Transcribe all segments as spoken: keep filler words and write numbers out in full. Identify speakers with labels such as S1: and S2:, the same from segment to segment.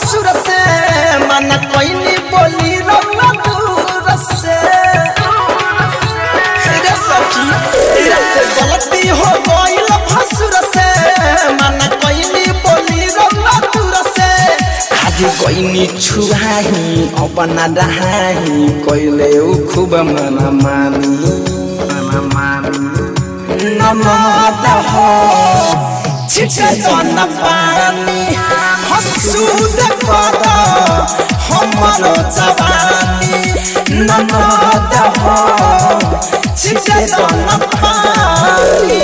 S1: भसुर से मन कोइनी बोली रौला दूर से रे सखी रे गलती हो गइल भसुर से मन कोइनी बोली रौला दूर से आज कोइनी छुहाही अपना रहाही कोइले उ खूब मन मानी मन मानी नमद हो छिटे जन पानी हसूद कदा हमरो जवानी नमद हो छिटे जन पानी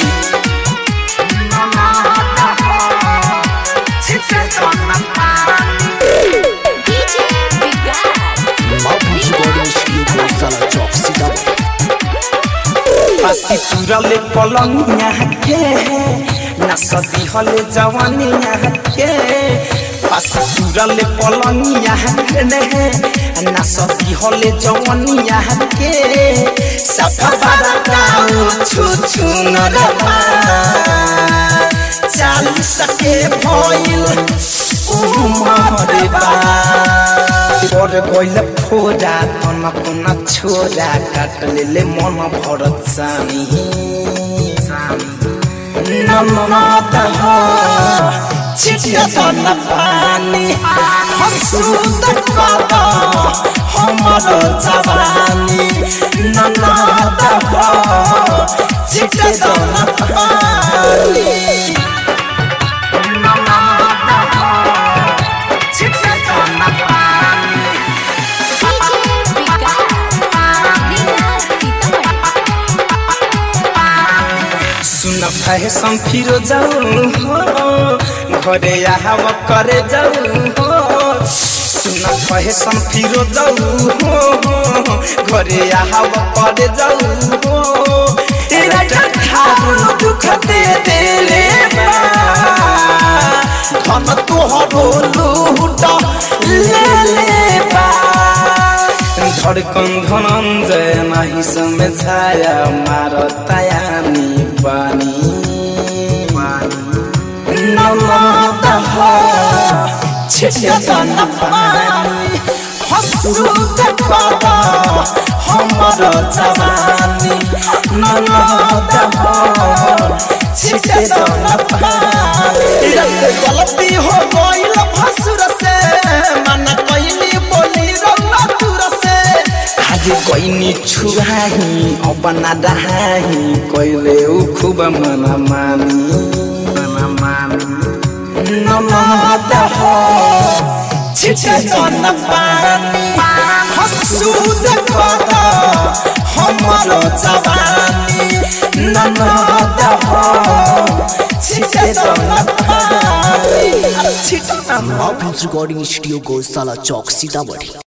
S1: नमद हो छिटे जन पानी
S2: DJ Vikas
S3: Malcolm's recording studio Sala Chowk Sitamarhi
S1: पासी तुरले पलंगिया के नसदी हले जवानिया के पासी तुरले पलंगिया के नसदी हले जवानिया के सफा बाराऊ छु छु नरमा चाल सके भइल उमरे बा और गइल फोरा तन कोना छोरा काट लेले मन भरत सामी नमत हो छिटे तन पानी हसूद कदा हमरो जवानी नमत हो छिटे तन पानी नमत हो छिटे तन पानी
S2: डीजे विकास विकास सीतामढ़ी
S1: सुन फैशन फिर जाऊ हो घरे आव करे जाऊ हो सुन फैशन फिर जाऊ हो घरे आव करे जाऊ हो तेरा ठारू दुख दे देले धन तोहरो लूट ले ले बा धड़कन धनंजय नाही समय छाया मारतायानी पानी नमद हो छिटे तन पानी हसूद कदा हमरो जवानी नमद हो छिटे तन पानी गलती हो गइल भसुर से मन कोइनी बोली रौला दूर से आज कोइनी छुहाही अपना रहाही कोइले उ खूब मन मानी मन मानी नमद हो छिटे तन पानी हसूद कदा हमरो जवानी नमद हो छिटे तन पानी छिटे तन
S3: Malcolm's recording studio Sala Chowk Sitamarhi